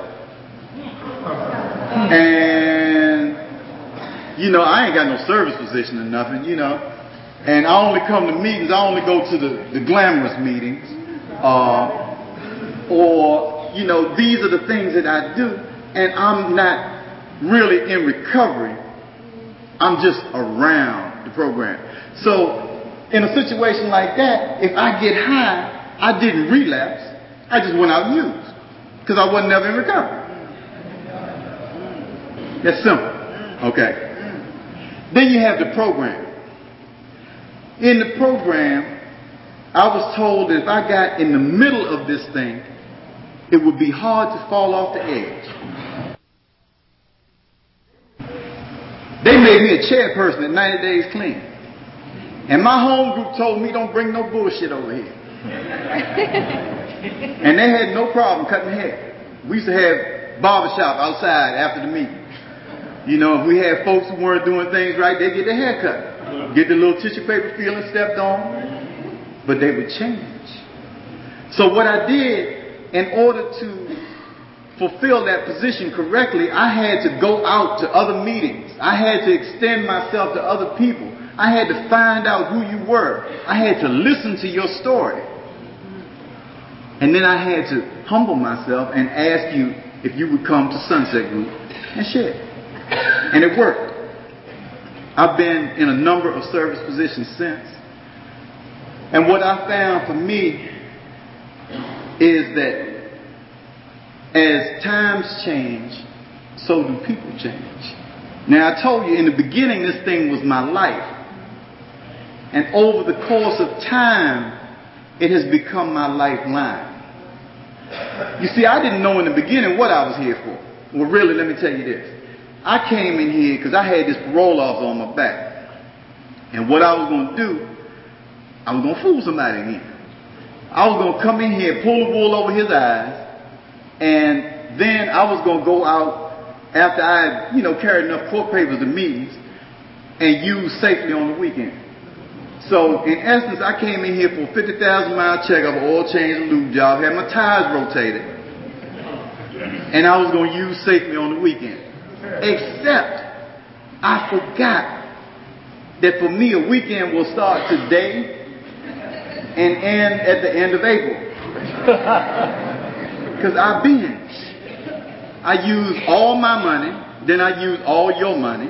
And, you know, I ain't got no service position or nothing, you know. And I only come to meetings. I only go to the glamorous meetings. Or, you know, these are the things that I do. And I'm not really in recovery. I'm just around the program. So, in a situation like that, if I get high, I didn't relapse. I just went out and used. Because I wasn't never in recovery. That's simple. Okay. Then you have the program. In the program, I was told that if I got in the middle of this thing, it would be hard to fall off the edge. They made me a chairperson at 90 Days Clean. And my home group told me, don't bring no bullshit over here. And they had no problem cutting hair. We used to have barbershop outside after the meeting. You know, if we had folks who weren't doing things right, they'd get their hair cut. Get the little tissue paper feeling stepped on. But they would change. So what I did, in order to fulfill that position correctly, I had to go out to other meetings. I had to extend myself to other people. I had to find out who you were. I had to listen to your story. And then I had to humble myself and ask you if you would come to Sunset Group and share. And it worked. I've been in a number of service positions since. And what I found for me is that as times change, so do people change. Now, I told you in the beginning this thing was my life. And over the course of time, it has become my lifeline. You see, I didn't know in the beginning what I was here for. Well, really, let me tell you this. I came in here because I had this parole officer on my back. And what I was going to do, I was going to fool somebody in here. I was going to come in here, pull the wool over his eyes, and then I was going to go out after I had, carried enough court papers to meetings and use safely on the weekend. So, in essence, I came in here for a 50,000-mile checkup, oil change and lube job, had my tires rotated, and I was going to use safely on the weekend. Except, I forgot that for me, a weekend will start today and end at the end of April. Because I binge. I use all my money, then I use all your money,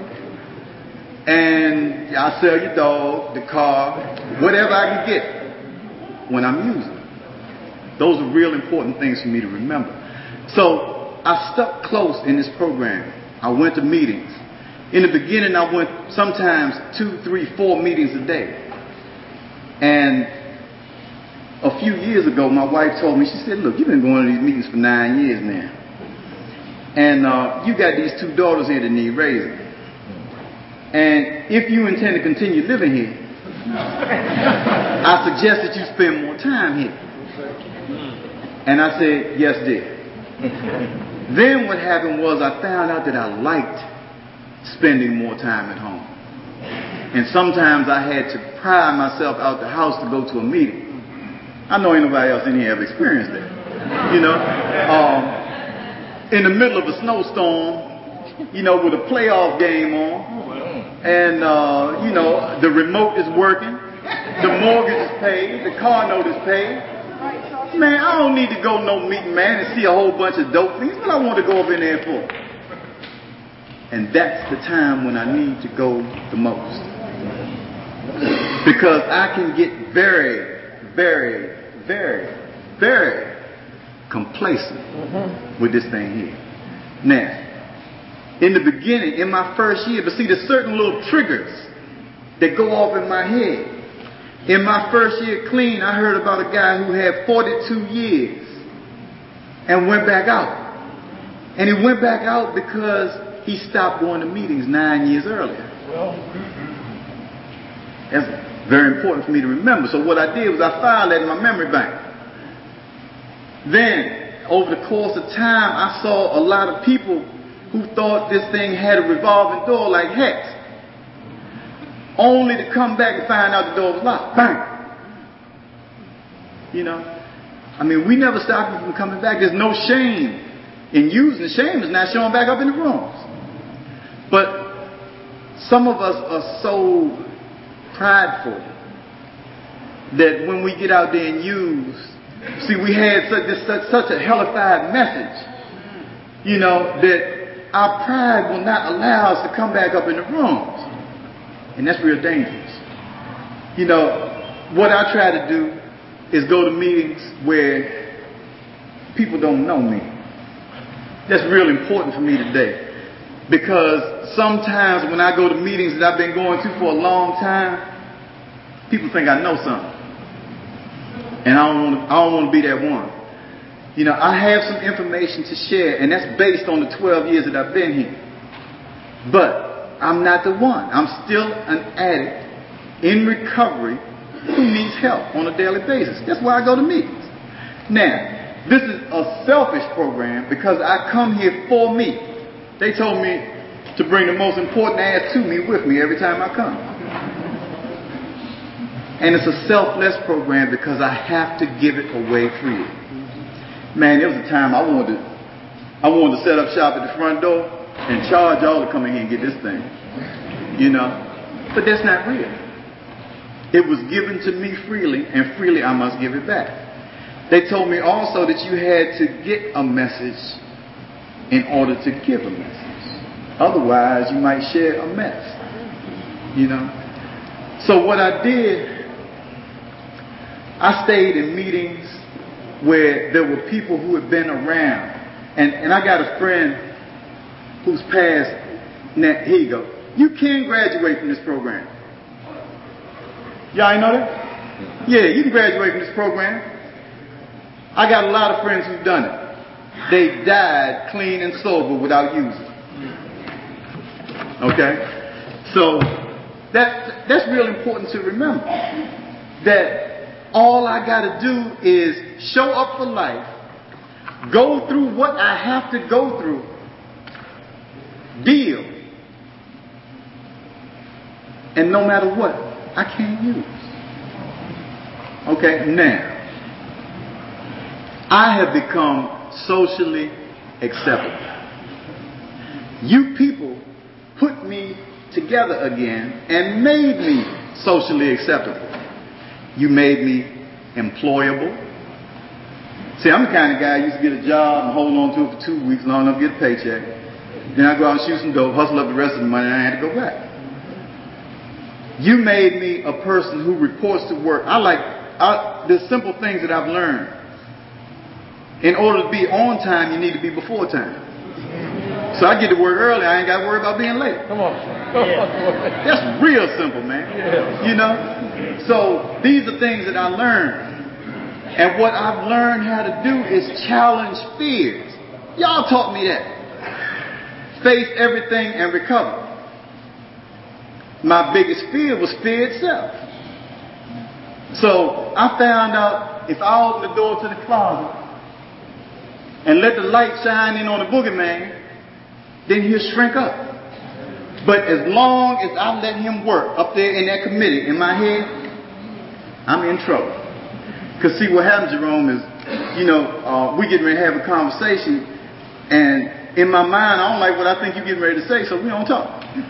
and I sell your dog, the car, whatever I can get when I'm using it. Those are real important things for me to remember. So I stuck close in this program. I went to meetings. In the beginning, I went sometimes 2, 3, 4 meetings a day. And a few years ago, my wife told me, she said, look, you've been going to these meetings for 9 years now. And you got these 2 daughters here that need raising. And if you intend to continue living here, I suggest that you spend more time here. And I said, yes, dear. Then what happened was I found out that I liked spending more time at home. And sometimes I had to pry myself out the house to go to a meeting. I know ain't nobody else in here have experienced that. In the middle of a snowstorm, with a playoff game on, and, the remote is working, the mortgage is paid, the car note is paid. Man, I don't need to go no meeting, man, and see a whole bunch of dope things. What I want to go up in there for? And that's the time when I need to go the most. Because I can get very, very, very, very complacent with this thing here. Now, in the beginning, in my first year, but see, there's certain little triggers that go off in my head. In my first year clean, I heard about a guy who had 42 years and went back out. And he went back out because he stopped going to meetings 9 years earlier. That's Very important for me to remember. So what I did was I filed that in my memory bank. Then, over the course of time, I saw a lot of people who thought this thing had a revolving door like hex, only to come back and find out the door was locked. Bang! You know, I mean, we never stop you from coming back. There's no shame in using. The shame is not showing back up in the rooms. But some of us are so prideful that when we get out there and use, see, we had such a hellified message, you know, that our pride will not allow us to come back up in the rooms. And that's real dangerous. You know, what I try to do is go to meetings where people don't know me. That's real important for me today. Because sometimes when I go to meetings that I've been going to for a long time, people think I know something. And I don't want to be that one. You know, I have some information to share, and that's based on the 12 years that I've been here. But I'm not the one. I'm still an addict in recovery who needs help on a daily basis. That's why I go to meetings. Now, this is a selfish program because I come here for me. They told me to bring the most important ass to me with me every time I come. And it's a selfless program because I have to give it away freely. Man, there was a time I wanted to set up shop at the front door and charge y'all to come in here and get this thing. You know? But that's not real. It was given to me freely, and freely I must give it back. They told me also that you had to get a message in order to give a message. Otherwise, you might share a mess. You know? So what I did, I stayed in meetings where there were people who had been around. And I got a friend who's passed. Now, here you go. You can graduate from this program. Y'all ain't know that? Yeah, you can graduate from this program. I got a lot of friends who've done it. They died clean and sober without using. Okay? So that's real important to remember. That all I got to do is show up for life, go through what I have to go through, deal, and no matter what, I can't use. Okay, now, I have become socially acceptable. You people put me together again and made me socially acceptable. You made me employable. See, I'm the kind of guy who used to get a job and hold on to it for 2 weeks long enough to get a paycheck. Then I go out and shoot some dope, hustle up the rest of the money, and I had to go back. You made me a person who reports to work. There's simple things that I've learned. In order to be on time, you need to be before time. So I get to work early, I ain't got to worry about being late. Come on. That's real simple, man. Yeah. You know? So these are things that I learned. And what I've learned how to do is challenge fears. Y'all taught me that. Face everything and recover. My biggest fear was fear itself. So I found out if I open the door to the closet and let the light shine in on the boogeyman, then he'll shrink up. But as long as I let him work up there in that committee in my head, I'm in trouble. Because see, what happens, Jerome, is, you know, we getting ready to have a conversation, and in my mind, I don't like what I think you're getting ready to say, so we don't talk.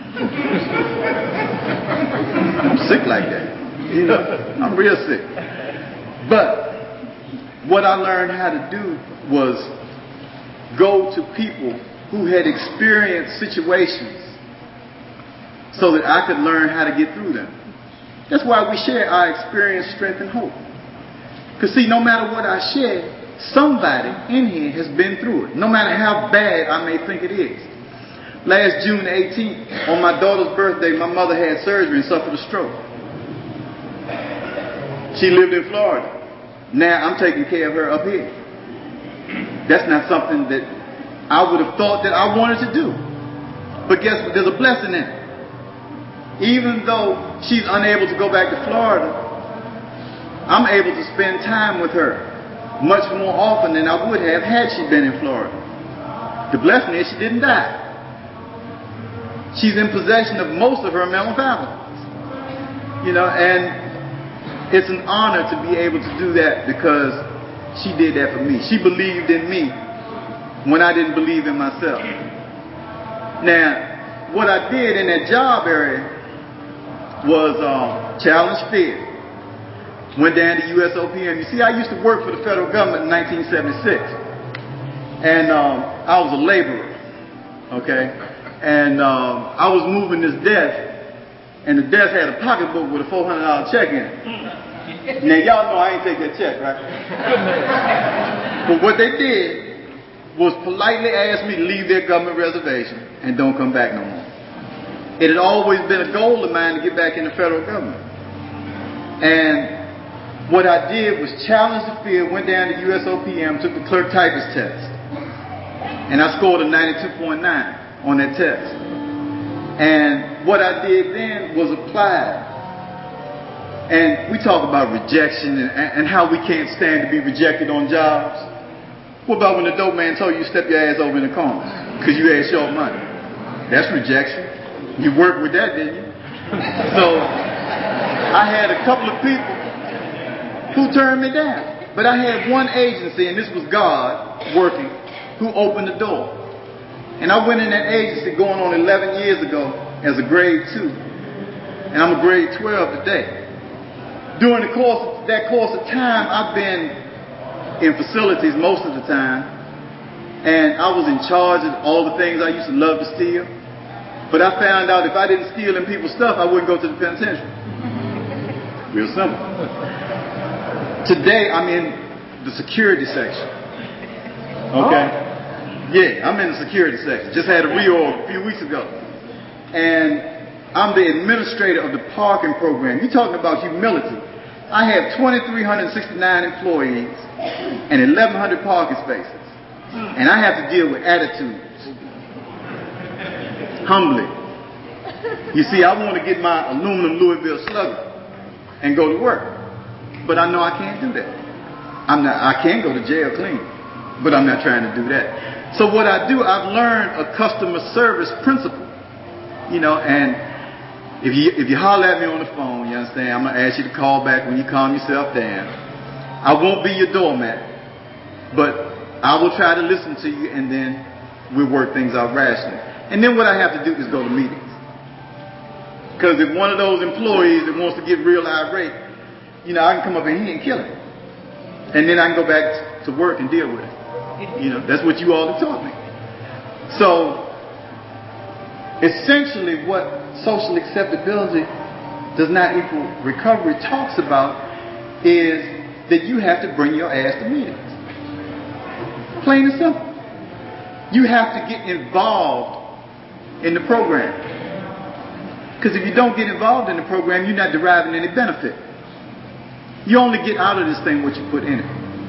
I'm sick like that. You know, I'm real sick. But what I learned how to do was go to people who had experienced situations so that I could learn how to get through them. That's why we share our experience, strength, and hope. Because see, no matter what I share, somebody in here has been through it, no matter how bad I may think it is. Last June 18th, on my daughter's birthday, my mother had surgery and suffered a stroke. She lived in Florida. Now I'm taking care of her up here. That's not something that I would have thought that I wanted to do. But guess what? There's a blessing in it. even though she's unable to go back to Florida, I'm able to spend time with her much more often than I would have had she been in Florida. The blessing is she didn't die. She's in possession of most of her mental faculties. You know, and it's an honor to be able to do that because she did that for me. She believed in me when I didn't believe in myself. Now, what I did in that job area was challenge fear. Went down to USOPM. You see, I used to work for the federal government in 1976. And I was a laborer, okay? And I was moving this desk, and the desk had a pocketbook with a $400 check in it. Now, y'all know I ain't take that check, right? But what they did was politely ask me to leave their government reservation and don't come back no more. It had always been a goal of mine to get back in the federal government. And what I did was challenge the fear, went down to USOPM, took the clerk typist test. And I scored a 92.9 on that test. And what I did then was apply. And we talk about rejection and how we can't stand to be rejected on jobs. What about when the dope man told you to step your ass over in the corner because you had short money? That's rejection. You worked with that, didn't you? So I had a couple of people who turned me down. But I had one agency, and this was God working, who opened the door. And I went in that agency going on 11 years ago as a grade 2. And I'm a grade 12 today. During the course of time, I've been in facilities most of the time. And I was in charge of all the things I used to love to steal. But I found out if I didn't steal in people's stuff, I wouldn't go to the penitentiary. Real simple. Today, I'm in the security section. Okay? Yeah, I'm in the security section. Just had a reorg a few weeks ago. And I'm the administrator of the parking program. You're talking about humility. I have 2,369 employees and 1,100 parking spaces. And I have to deal with attitudes. Humbly. You see, I want to get my aluminum Louisville Slugger and go to work. But I know I can't do that. I can go to jail clean, but I'm not trying to do that. So what I do, I've learned a customer service principle. You know, and if you holler at me on the phone, you understand, I'm going to ask you to call back when you calm yourself down. I won't be your doormat, but I will try to listen to you, and then we'll work things out rationally. And then what I have to do is go to meetings. Because if one of those employees that wants to get real irate, you know, I can come up in here and kill him. And then I can go back to work and deal with it. You know, that's what you all have taught me. So, essentially what social acceptability does not equal recovery talks about is that you have to bring your ass to meetings. Plain and simple. You have to get involved in the program. Because if you don't get involved in the program, you're not deriving any benefit. You only get out of this thing what you put in it.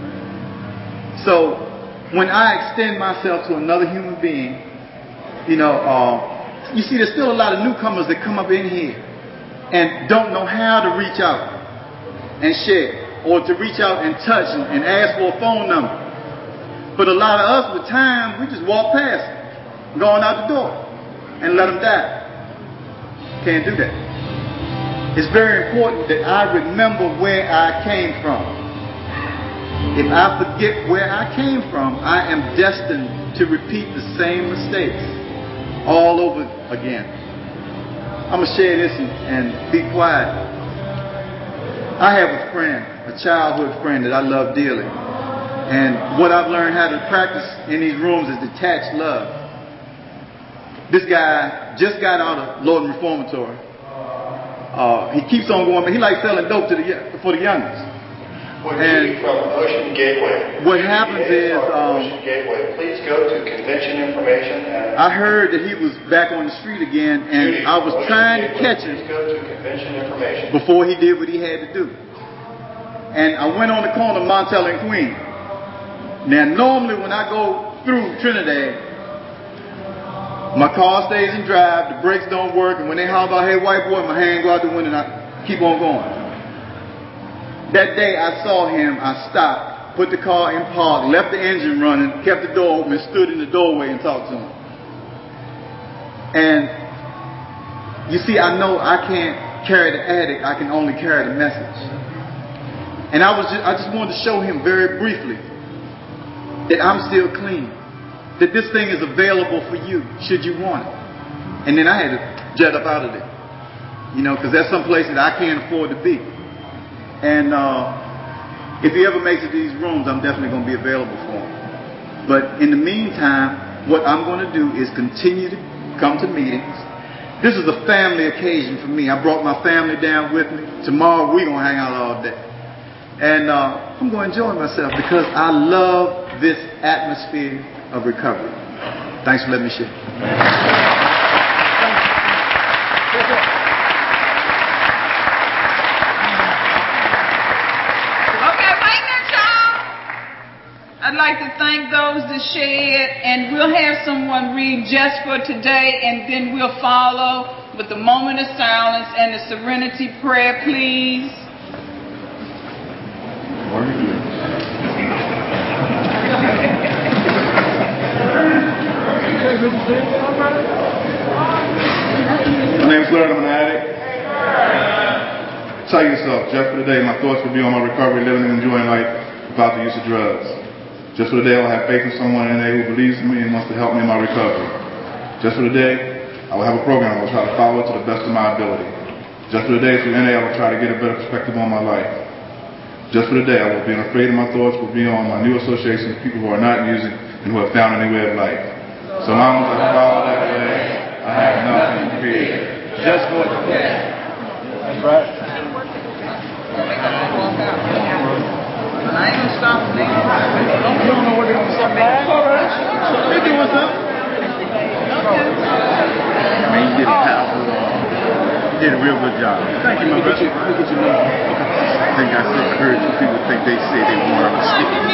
So when I extend myself to another human being, you know, you see there's still a lot of newcomers that come up in here and don't know how to reach out and share, or to reach out and touch and ask for a phone number. But a lot of us with time, we just walk past them, going out the door and let them die. Can't do that. It's very important that I remember where I came from. If I forget where I came from, I am destined to repeat the same mistakes all over again. I'm going to share this and be quiet. I have a friend, a childhood friend that I love dearly. And what I've learned how to practice in these rooms is detached love. This guy just got out of Lord Reformatory. He keeps on going, but he likes selling dope for the youngers. And from Ocean Gateway. What happens is, Ocean Gateway. Please go to convention information. I heard that he was back on the street again, and Judy, I was Ocean trying to Gateway. catch him. Please go to convention information. Before he did what he had to do. And I went on the corner of Montel and Queen. Now, normally when I go through Trinidad, My car stays in drive, the brakes don't work, and when they holler about, hey, white boy, my hand go out the window and I keep on going. That day I saw him, I stopped, put the car in park, left the engine running, kept the door open, and stood in the doorway and talked to him. And you see, I know I can't carry the addict, I can only carry the message. And I just wanted to show him very briefly that I'm still clean. That this thing is available for you, should you want it. And then I had to jet up out of there. You know, because there's some places I can't afford to be. And if he ever makes it to these rooms, I'm definitely going to be available for him. But in the meantime, what I'm going to do is continue to come to meetings. This is a family occasion for me. I brought my family down with me. Tomorrow we're going to hang out all day. And I'm going to enjoy myself because I love this atmosphere of recovery. Thanks for letting me share. Okay, wait a minute, y'all. I'd like to thank those that shared, and we'll have someone read just for today, and then we'll follow with the moment of silence and the serenity prayer, please. My name is Larry, I'm an addict. Tell yourself, just for the day, my thoughts will be on my recovery, living and enjoying life without the use of drugs. Just for the day, I will have faith in someone in there who believes in me and wants to help me in my recovery. Just for the day, I will have a program I will try to follow to the best of my ability. Just for the day, through NA, I will try to get a better perspective on my life. Just for the day, I will be unafraid of my thoughts, will be on my new association with people who are not using and who have found a new way of life. So long as I follow that way, I have nothing to fear. Just for the day. That's right. I ain't gonna stop them. You don't know what they're going to say. All right. They're doing something. Man, you did a powerful you did a real good job. Thank you, my brother. Look at your name. I think I said courage when people think they say they want to stick it.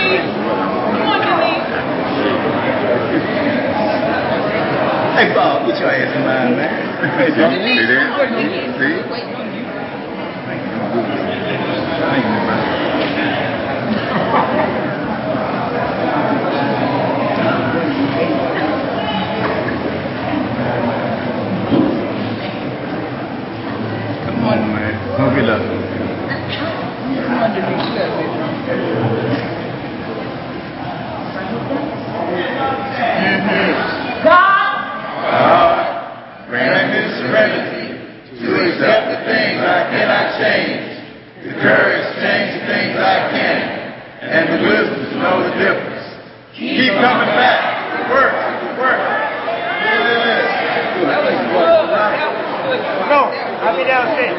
Hey, Bob, get your ass in line, man. See there? See? Thank you, brother. Come on, man. Don't get up. Come on, God, grant me serenity to accept the things I cannot change, the courage to change the things I can, and the wisdom to know the difference. Keep coming back. It works. It works. That was good. No, I'll be downstairs.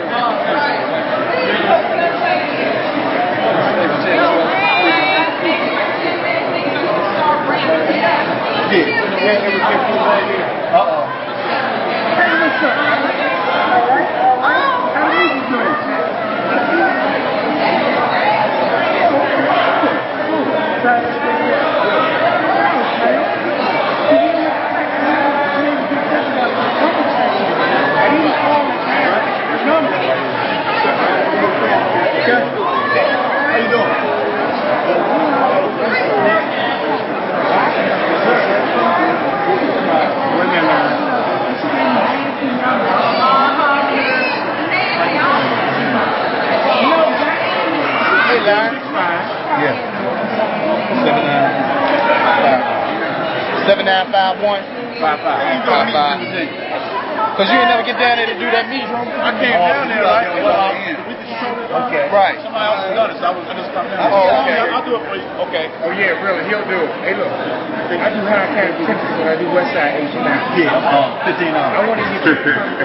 Yeah. 7951 55. Because you ain't never get down there to do that meeting. I came down there, right? Okay. Right. Somebody else has done it, so I just come down. Oh, okay. I'll do it for you. Okay. Oh, yeah, really. He'll do it. Hey, look. I do high county Texas, but I do West Side 89. Yeah. $15. I want to get you.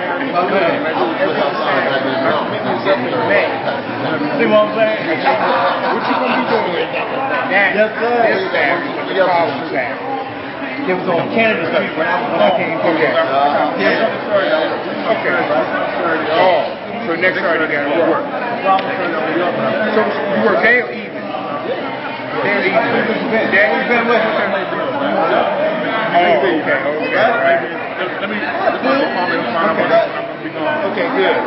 See what I'm saying? What you going to be doing with that? Yes, sir. This Saturday. The problem Saturday. It was on Canada Street when I came through there. Okay. Oh, so next Saturday you got to work. So you work day or evening? Day or evening? Day or evening? Okay. Let me find out. Okay, good.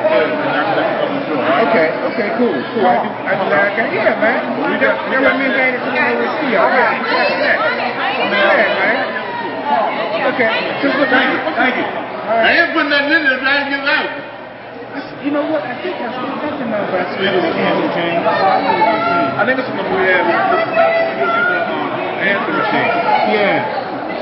Okay, cool. I do that. Yeah, man. We got men made it to the see y'all. Yeah, man. Okay. Thank you. I ain't putting nothing in there trying to get out. You know what? I think that's enough. But I think it's candy cane. I think it's when we have answer machine. Yeah.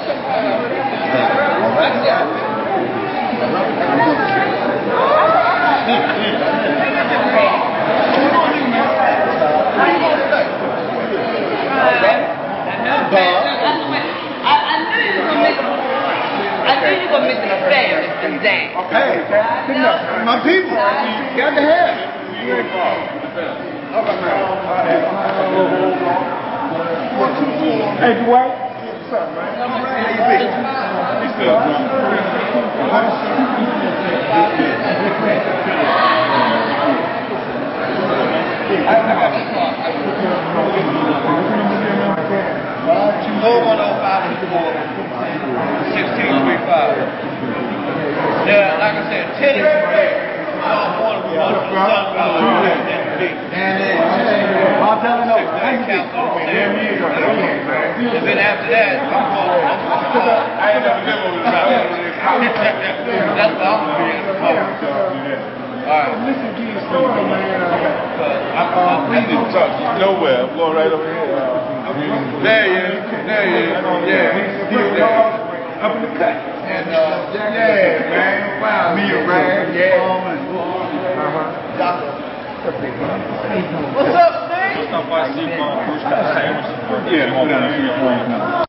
I knew you were gonna make an affair and dance. Hey, my people, got to have it. Hey, Dwight. What's up, man? All right, how you been? He's still drunk. Yeah, like I said, Teddy and I'll tell him no. And then after that, I ain't never been over the top. That's what I'm doing. Alright. Listen to your story, man. I'm reading truck. Nowhere. I'm going right over here. There you is. Yeah. Up in the cut. And yeah, man. Wow. Me and Brad. Yeah. What's up, Steve? What's up, I see. Yeah,